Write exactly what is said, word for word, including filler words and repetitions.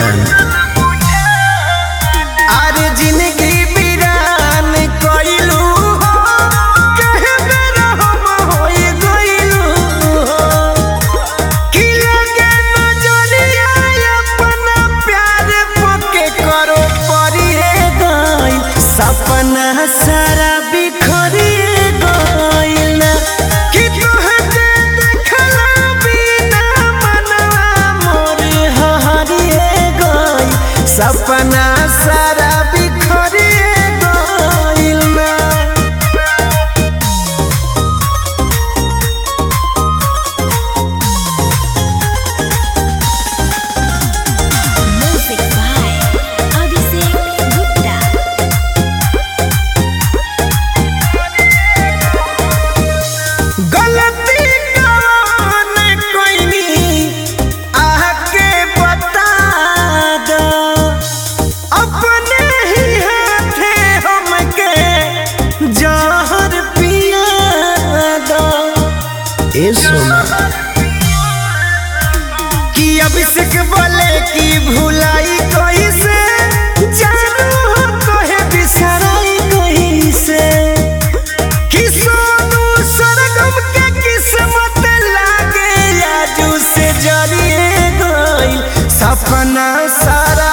जान। अरे जिंदगी वीरान कइलू कहे बेरा हम होई गइलू खिला के नजरिया अपना प्यार पके करो परिए गइल सपना सारा बिखरिए गइल कि तोहे देखला बिना मनवा मोर हरिए गइल सपना सारा बिखरिए गइल ना। Music by Abhishek Gupta. गलती कौन कइनी आके बता दो अपने ही हाथे हमके जहर पिया दो। ए सोना कि अभिषेक बोले कि भुलाई कैसे जानू कहे बिसराई कैसे कि सोनू सरगम के किस्मत लागे आजू से जरिए गइल सपना सारा